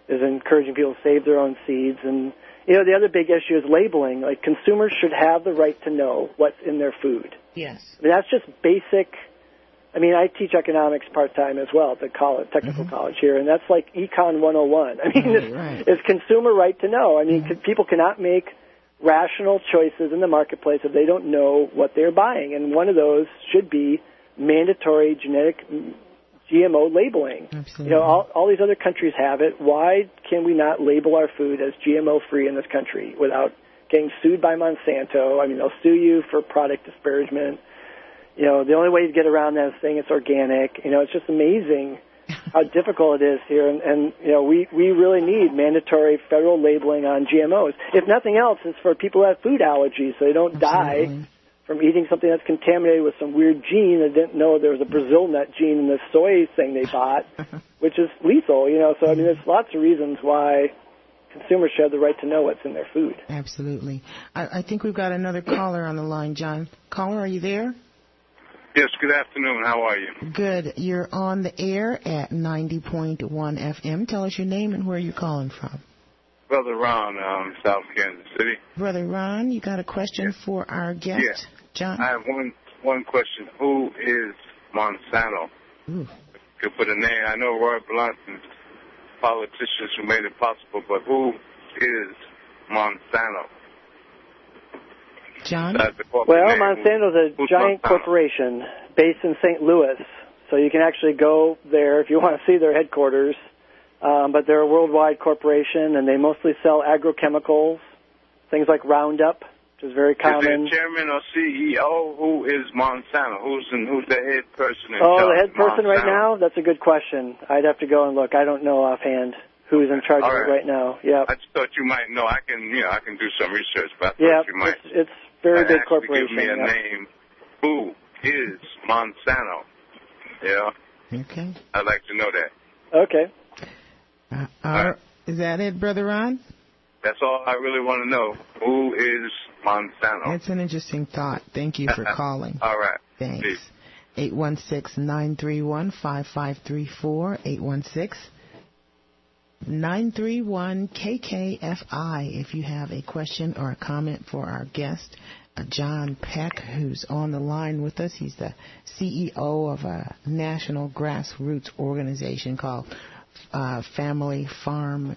is encouraging people to save their own seeds. And, you know, the other big issue is labeling. Like, consumers should have the right to know what's in their food. Yes. I mean, that's just basic. I mean, I teach economics part-time as well at the college, technical college here, and that's like Econ 101. I mean, it's consumer right to know. I mean, people cannot make rational choices in the marketplace if they don't know what they're buying, and one of those should be mandatory genetic GMO labeling. Absolutely. You know, all these other countries have it. Why can we not label our food as GMO-free in this country without getting sued by Monsanto? I mean, they'll sue you for product disparagement. You know, the only way to get around that is saying it's organic. You know, it's just amazing how difficult it is here. And you know, we really need mandatory federal labeling on GMOs. If nothing else, it's for people who have food allergies so they don't die from eating something that's contaminated with some weird gene. They didn't know there was a Brazil nut gene in the soy thing they bought, which is lethal, you know. So, I mean, there's lots of reasons why consumers should have the right to know what's in their food. Absolutely. I think we've got another caller on the line, John. Caller, are you there? Yes, good afternoon. How are you? Good. You're on the air at 90.1 FM. Tell us your name and where you're calling from. Brother Ron, South Kansas City. Brother Ron, you got a question for our guest? Yes. John? I have one question. Who is Monsanto? Ooh. Could put a name. I know Roy Blunt and politicians who made it possible, but who is Monsanto? John? Well, Monsanto's a giant corporation based in St. Louis, so you can actually go there if you want to see their headquarters. But they're a worldwide corporation, and they mostly sell agrochemicals, things like Roundup, which is very common. Is there chairman or CEO? Who is Monsanto? Who's the head person in charge? Oh, the head person right now? That's a good question. I'd have to go and look. I don't know offhand who's in charge of it right now. Yeah. I just thought you might know. I can do some research, but I thought you might. It's very big corporation. Give me a name. Who is Monsanto? Yeah. Okay. I'd like to know that. Okay. Is that it, Brother Ron? That's all I really want to know. Who is Monsanto? It's an interesting thought. Thank you for calling. All right. Thanks. 816-931-5534. 816-931-KKFI. If you have a question or a comment for our guest, John Peck, who's on the line with us. He's the CEO of a national grassroots organization called Family Farm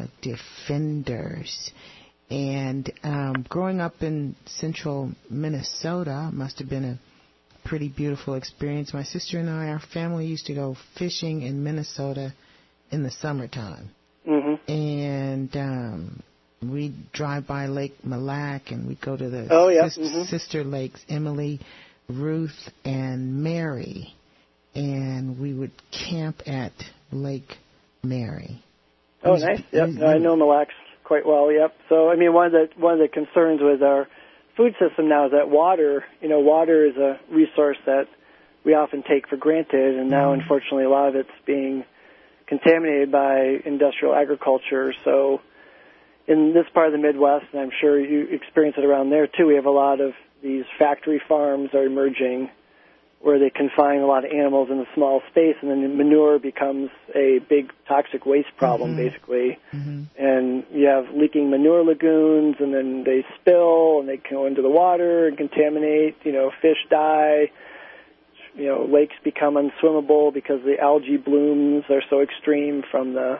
Defenders. And growing up in central Minnesota must have been a pretty beautiful experience. My sister and I, our family used to go fishing in Minnesota in the summertime. Mm-hmm. And we'd drive by Lake Mille Lacs, and we'd go to the sister lakes, Emily, Ruth, and Mary. And we would camp at Lake Mary. Oh, nice. Yep. I know Mille Lacs quite well. Yep. So, I mean, one of the concerns with our food system now is that water is a resource that we often take for granted, and now, unfortunately, a lot of it's being contaminated by industrial agriculture. So, in this part of the Midwest, and I'm sure you experience it around there too, we have a lot of these factory farms are emerging, where they confine a lot of animals in a small space, and then the manure becomes a big toxic waste problem, basically. Mm-hmm. And you have leaking manure lagoons, and then they spill, and they go into the water and contaminate. Fish die. Lakes become unswimmable because the algae blooms are so extreme from the,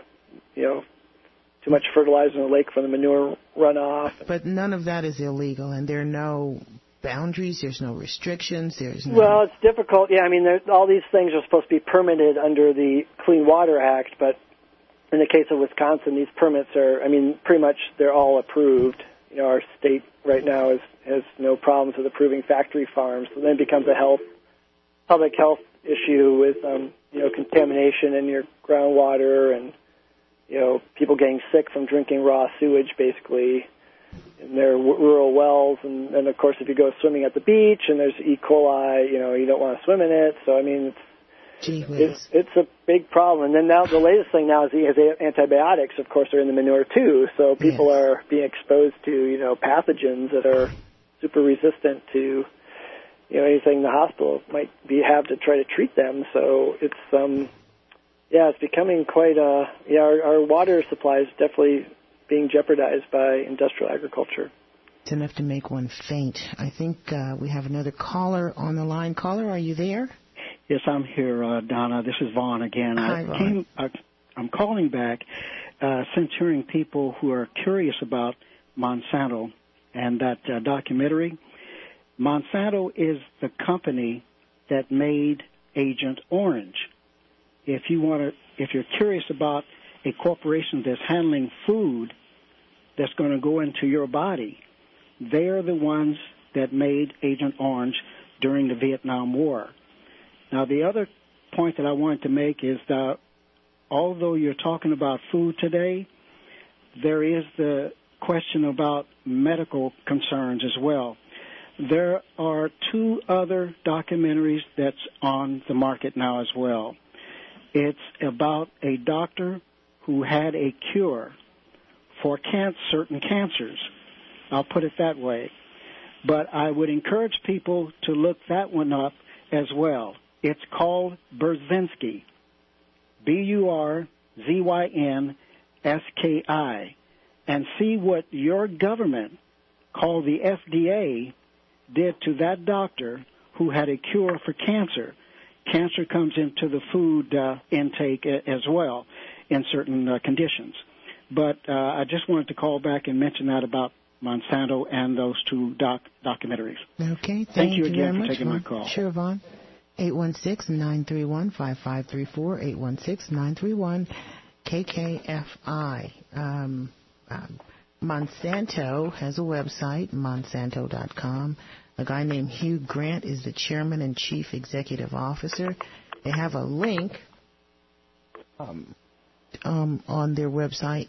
too much fertilizer in the lake from the manure runoff. But none of that is illegal, and there are no boundaries, there's no restrictions, Well, it's difficult. Yeah, I mean, all these things are supposed to be permitted under the Clean Water Act, but in the case of Wisconsin, these permits are, pretty much they're all approved. Our state right now has no problems with approving factory farms, so then it becomes a public health issue with, contamination in your groundwater and, people getting sick from drinking raw sewage, basically, in their rural wells, and of course, if you go swimming at the beach and there's E. coli, you don't want to swim in it. So, it's a big problem. And then now the latest thing now is antibiotics, of course, are in the manure too. So people are being exposed to, pathogens that are super resistant to, anything the hospital might have to try to treat them. So it's, Yeah, it's becoming quite our water supply is definitely being jeopardized by industrial agriculture. It's enough to make one faint. I think we have another caller on the line. Caller, are you there? Yes, I'm here, Donna. This is Vaughn again. Hi, Vaughn. I'm calling back since hearing people who are curious about Monsanto and that documentary. Monsanto is the company that made Agent Orange. If you're curious about a corporation that's handling food that's going to go into your body, they are the ones that made Agent Orange during the Vietnam War. Now, the other point that I wanted to make is that although you're talking about food today, there is the question about medical concerns as well. There are 2 other documentaries that's on the market now as well. It's about a doctor who had a cure for certain cancers. I'll put it that way. But I would encourage people to look that one up as well. It's called Burzynski, Burzynski, and see what your government, called the FDA, did to that doctor who had a cure for cancer. Cancer comes into the food intake as well in certain conditions. But I just wanted to call back and mention that about Monsanto and those 2 documentaries. Okay, thank you very again for much, taking Vaughn. my call. Sure, Vaughn. 816-931-5534, 816-931-KKFI. Monsanto has a website, monsanto.com. A guy named Hugh Grant is the chairman and chief executive officer. They have a link on their website.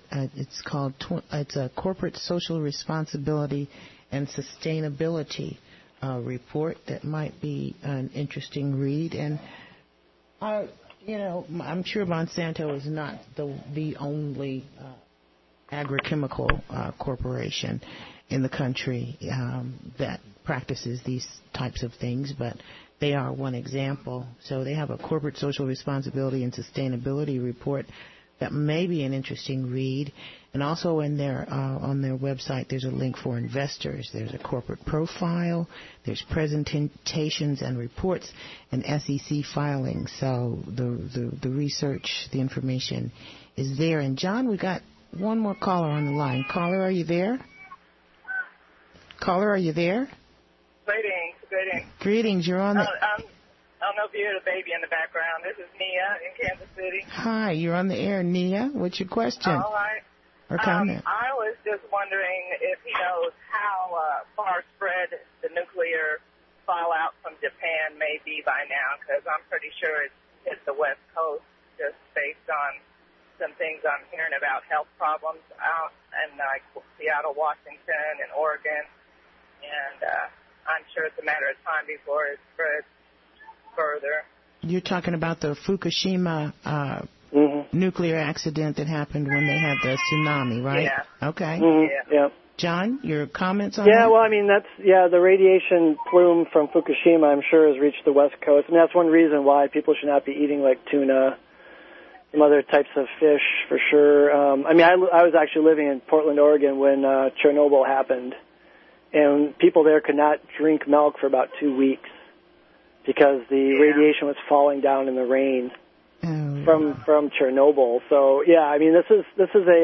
It's a corporate social responsibility and sustainability report that might be an interesting read. And I'm sure Monsanto is not the only agrochemical corporation in the country that practices these types of things, but they are one example. So they have a corporate social responsibility and sustainability report that may be an interesting read. And also in their on their website, there's a link for investors. There's a corporate profile. There's presentations and reports and SEC filings. So the research, the information is there. And John, we got one more caller on the line. Caller, are you there? Caller, are you there? Greetings. Greetings. You're on the... I don't know if you hear the baby in the background. This is Nia in Kansas City. Hi, you're on the air, Nia. What's your question? All right. Or comment? I was just wondering if he knows how far spread the nuclear fallout from Japan may be by now, because I'm pretty sure it's the West Coast, just based on some things I'm hearing about health problems out in Seattle, Washington, and Oregon. And I'm sure it's a matter of time before it spreads further. You're talking about the Fukushima nuclear accident that happened when they had the tsunami, right? Yeah. Okay. Yeah. John, your comments on that? Yeah, well, I mean, the radiation plume from Fukushima, I'm sure, has reached the West Coast. And that's one reason why people should not be eating, like, tuna, some other types of fish, for sure. I was actually living in Portland, Oregon when Chernobyl happened. And people there could not drink milk for about 2 weeks because the radiation was falling down in the rain from Chernobyl. So, yeah, I mean, this is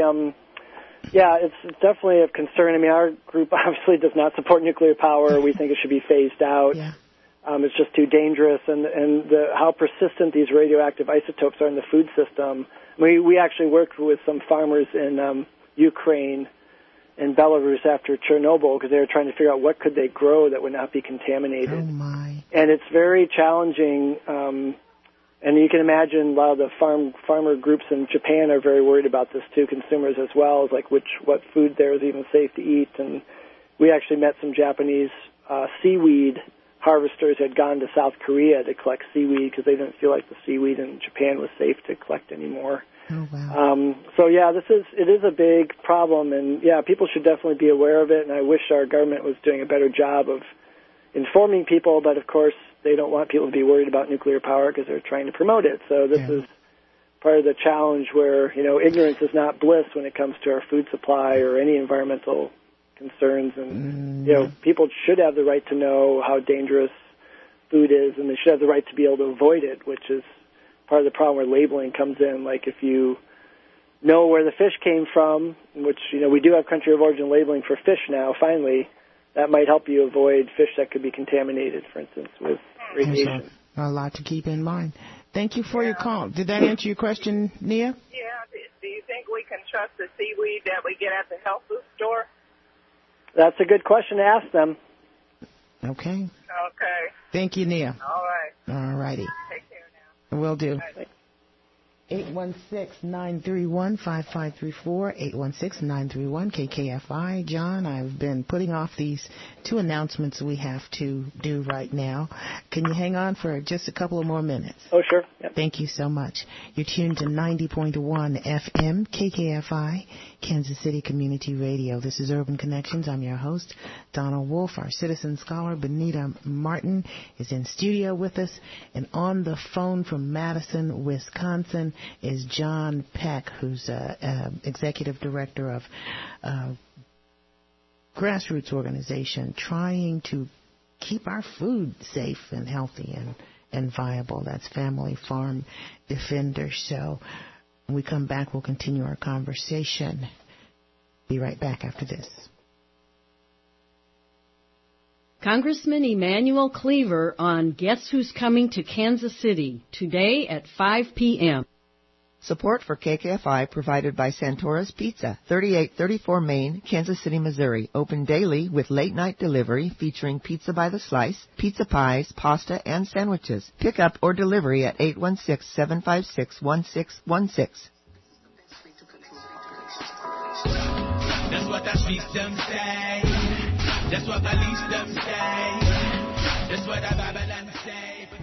it's definitely of concern. I mean, our group obviously does not support nuclear power. We think it should be phased out. Yeah. It's just too dangerous, and how persistent these radioactive isotopes are in the food system. We actually worked with some farmers in Ukraine and Belarus after Chernobyl because they were trying to figure out what could they grow that would not be contaminated. Oh, my. And it's very challenging, and you can imagine a lot of the farmer groups in Japan are very worried about this too, consumers as well, as like what food there is even safe to eat. And we actually met some Japanese seaweed harvesters who had gone to South Korea to collect seaweed because they didn't feel like the seaweed in Japan was safe to collect anymore. Oh, wow. So, yeah, it is a big problem, and, yeah, people should definitely be aware of it, and I wish our government was doing a better job of informing people, but, of course, they don't want people to be worried about nuclear power because they're trying to promote it. So this is part of the challenge where, ignorance is not bliss when it comes to our food supply or any environmental concerns. And, people should have the right to know how dangerous food is, and they should have the right to be able to avoid it, which is part of the problem where labeling comes in. Like if you know where the fish came from, which, we do have country of origin labeling for fish now, finally, that might help you avoid fish that could be contaminated, for instance, with radiation. A lot to keep in mind. Thank you for your call. Did that answer your question, Nia? Yeah. Do you think we can trust the seaweed that we get at the health food store? That's a good question to ask them. Okay. Okay. Thank you, Nia. All right. All righty. Take care now. Will do. Right. 816-931-5534, 816-931-KKFI. John, I've been putting off these two announcements we have to do right now. Can you hang on for just a couple of more minutes? Oh, sure. Yep. Thank you so much. You're tuned to 90.1 FM, KKFI, Kansas City Community Radio. This is Urban Connections. I'm your host, Donald Wolf. Our citizen scholar, Benita Martin, is in studio with us. And on the phone from Madison, Wisconsin, is John Peck, who's executive director of a grassroots organization trying to keep our food safe and healthy and viable. That's Family Farm Defenders. So when we come back, we'll continue our conversation. Be right back after this. Congressman Emanuel Cleaver on Guess Who's Coming to Kansas City today at 5 p.m. Support for KKFI provided by Santora's Pizza, 3834 Main, Kansas City, Missouri. Open daily with late-night delivery featuring pizza by the slice, pizza pies, pasta, and sandwiches. Pickup or delivery at 816-756-1616. That's what the streets them say. That's what the least them say. That's what the Babylon say.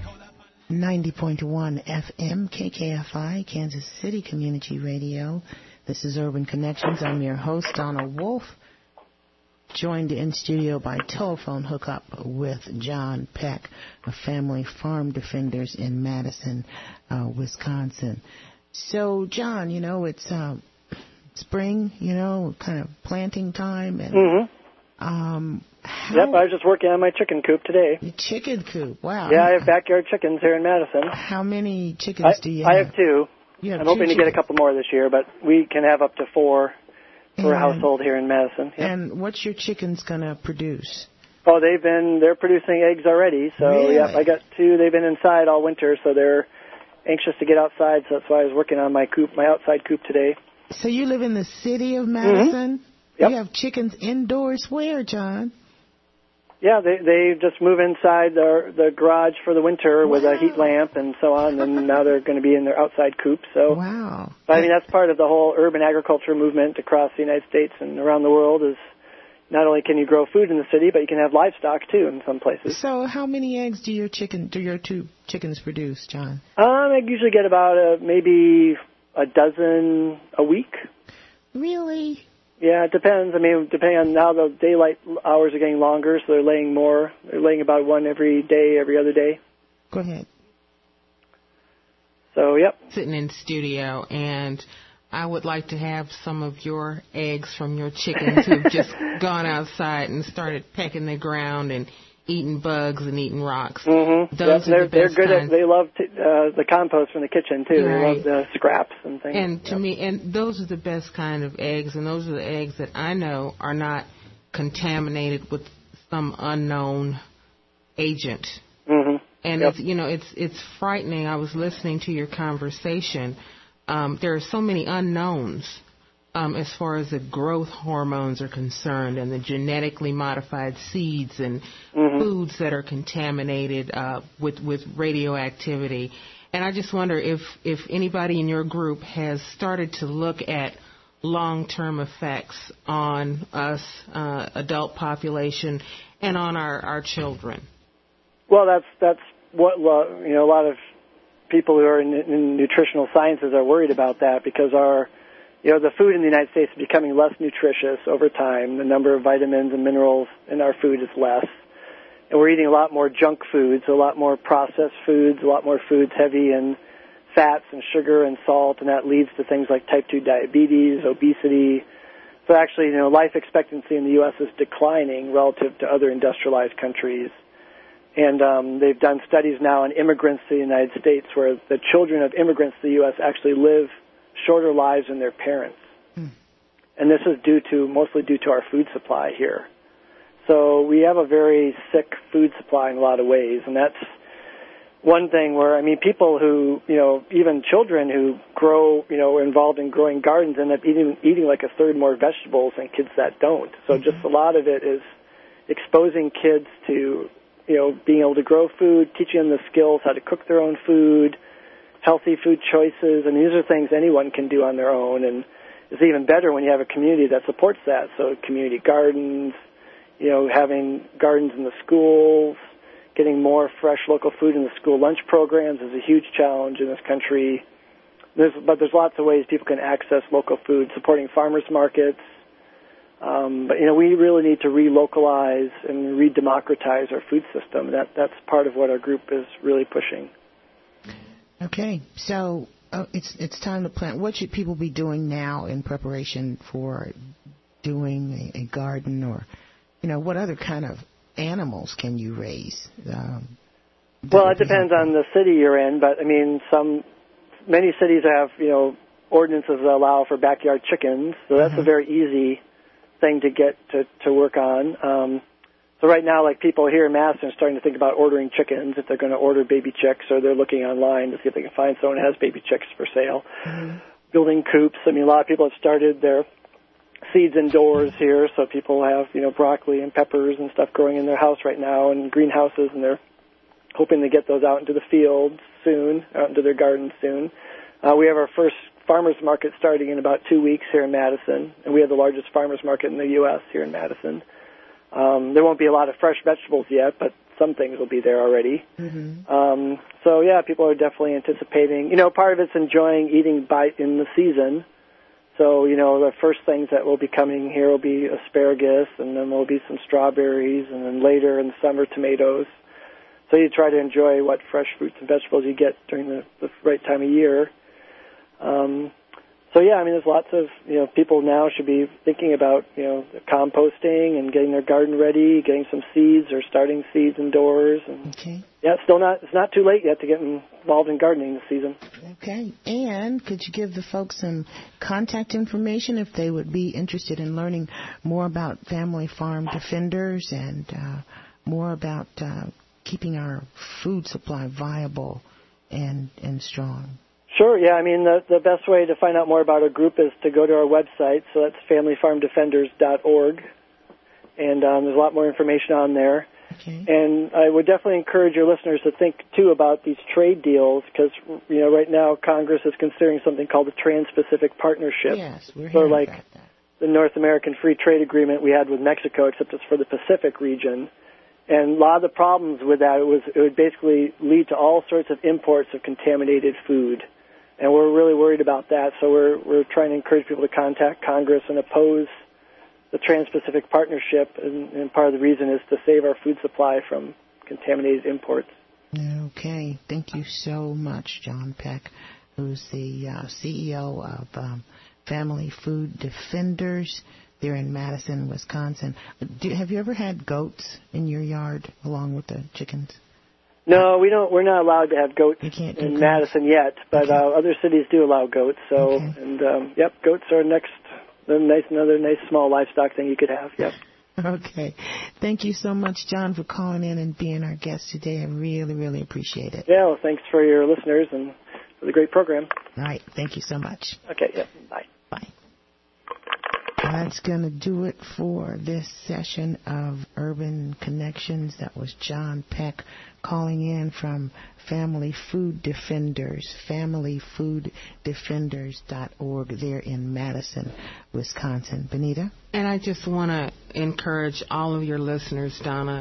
90.1 FM, KKFI, Kansas City Community Radio. This is Urban Connections. I'm your host, Donald Wolf, joined in studio by telephone hookup with John Peck of Family Farm Defenders in Madison, Wisconsin. So, John, it's spring, kind of planting time. And, Yep, I was just working on my chicken coop today. Your chicken coop, wow. Yeah, I have backyard chickens here in Madison. How many chickens do you have? I have two. I'm hoping to get a couple more this year, but we can have up to 4 per household here in Madison. Yep. And what's your chickens going to produce? Oh, they're producing eggs already. So, really? Yep, I got 2. They've been inside all winter, so they're anxious to get outside, so that's why I was working on my outside coop today. So you live in the city of Madison? Mm-hmm. Yep. You have chickens indoors where, John? Yeah, they just move inside the garage for the winter with a heat lamp and so on, and now they're going to be in their outside coop. So, wow. But, that's part of the whole urban agriculture movement across the United States and around the world is not only can you grow food in the city, but you can have livestock, too, in some places. So how many eggs do your 2 chickens produce, John? I usually get about maybe a dozen a week. Really? Yeah, it depends. Depending on how the daylight hours are getting longer, so they're laying more. They're laying about 1 every day, every other day. Go ahead. So, yep. Sitting in studio, and I would like to have some of your eggs from your chickens who've just gone outside and started pecking the ground and eating bugs and eating rocks. Mm-hmm. Those are the best good kinds. They love the compost from the kitchen, too. Right. They love the scraps and things. And to me, and those are the best kind of eggs, and those are the eggs that I know are not contaminated with some unknown agent. Mm-hmm. And it's frightening. I was listening to your conversation. There are so many unknowns as far as the growth hormones are concerned, and the genetically modified seeds and foods that are contaminated with radioactivity. And I just wonder if anybody in your group has started to look at long-term effects on us, adult population, and on our children. Well, that's what a lot of people who are in nutritional sciences are worried about that, because the food in the United States is becoming less nutritious over time. The number of vitamins and minerals in our food is less. And we're eating a lot more junk foods, a lot more processed foods, a lot more foods heavy in fats and sugar and salt, and that leads to things like type 2 diabetes, obesity. So actually, life expectancy in the U.S. is declining relative to other industrialized countries. And they've done studies now on immigrants to the United States where the children of immigrants to the U.S. actually live shorter lives than their parents. And this is mostly due to our food supply here. So we have a very sick food supply in a lot of ways, and that's one thing where, people who, even children who grow, are involved in growing gardens end up eating like a third more vegetables than kids that don't. So just a lot of it is exposing kids to, being able to grow food, teaching them the skills how to cook their own food, healthy food choices, and these are things anyone can do on their own, and it's even better when you have a community that supports that. So community gardens, having gardens in the schools, getting more fresh local food in the school lunch programs is a huge challenge in this country. But there's lots of ways people can access local food, supporting farmers markets. But we really need to relocalize and redemocratize our food system. That's part of what our group is really pushing. Okay, so it's time to plant. What should people be doing now in preparation for doing a garden, or what other kind of animals can you raise? Well, it depends on the city you're in, but many cities have ordinances that allow for backyard chickens, so that's a very easy thing to get to work on. So right now, like people here in Madison are starting to think about ordering chickens if they're going to order baby chicks, or they're looking online to see if they can find someone who has baby chicks for sale. Building coops. A lot of people have started their seeds indoors here, so people have, broccoli and peppers and stuff growing in their house right now, and greenhouses, and they're hoping to get those out into the fields soon, out into their gardens soon. We have our first farmers market starting in about 2 weeks here in Madison, and we have the largest farmers market in the U.S. here in Madison. There won't be a lot of fresh vegetables yet, but some things will be there already. So, yeah, people are definitely anticipating. Part of it's enjoying eating in the season. So, the first things that will be coming here will be asparagus, and then there'll be some strawberries, and then later in the summer, tomatoes. So you try to enjoy what fresh fruits and vegetables you get during the right time of year. So, yeah, there's lots of, people now should be thinking about, composting and getting their garden ready, getting some seeds or starting seeds indoors. And yeah, it's not too late yet to get involved in gardening this season. Okay. And could you give the folks some contact information if they would be interested in learning more about Family Farm Defenders and more about keeping our food supply viable and strong? Sure, yeah. The best way to find out more about our group is to go to our website. So that's familyfarmdefenders.org. And there's a lot more information on there. Okay. And I would definitely encourage your listeners to think, too, about these trade deals because, right now Congress is considering something called the Trans-Pacific Partnership. Yes, we're hearing about that. The North American Free Trade Agreement we had with Mexico, except it's for the Pacific region. And a lot of the problems with that, it would basically lead to all sorts of imports of contaminated food. And we're really worried about that, so we're trying to encourage people to contact Congress and oppose the Trans-Pacific Partnership, and part of the reason is to save our food supply from contaminated imports. Okay. Thank you so much, John Peck, who's the CEO of Family Food Defenders there in Madison, Wisconsin. Have you ever had goats in your yard along with the chickens? No, we don't. We're not allowed to have goats in Madison yet, but other cities do allow goats. So, and goats are another nice small livestock thing you could have. Yep. Okay. Thank you so much, John, for calling in and being our guest today. I really, really appreciate it. Yeah. Well, thanks for your listeners and for the great program. All right. Thank you so much. Okay. Yep. Bye. Bye. That's going to do it for this session of Urban Connections. That was John Peck calling in from Family Food Defenders, familyfooddefenders.org there in Madison, Wisconsin. Benita? And I just want to encourage all of your listeners, Donna,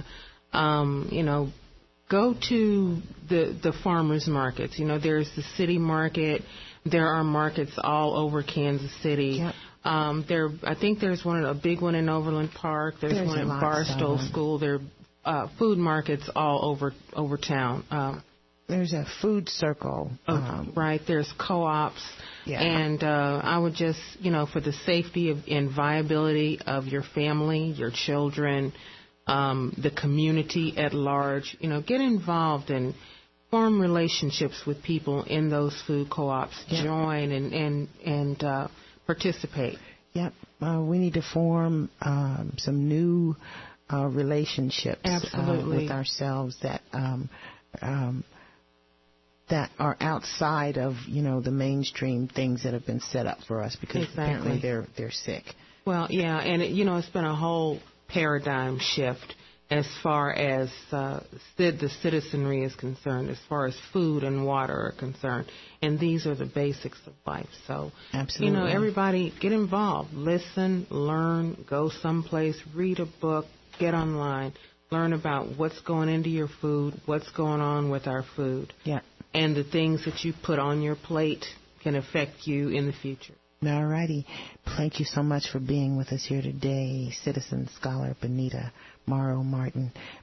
go to the farmers markets. There's the city market. There are markets all over Kansas City. Yep. I think there's a big one in Overland Park. There's one in Barstow School. There are food markets all over town. There's a food circle. Right. There's co-ops. Yeah. And I would just, for the safety and viability of your family, your children, the community at large, get involved and form relationships with people in those food co-ops. Yeah. Join and participate. Yep. We need to form some new relationships with ourselves that are outside of the mainstream things that have been set up for us, because apparently they're sick. Well, yeah, and it's been a whole paradigm shift as far as the citizenry is concerned, as far as food and water are concerned, and these are the basics of life. So, absolutely, everybody get involved, listen, learn, go someplace, read a book, get online, learn about what's going into your food, what's going on with our food, and the things that you put on your plate can affect you in the future. All righty. Thank you so much for being with us here today, citizen scholar Benita Morrow Martin.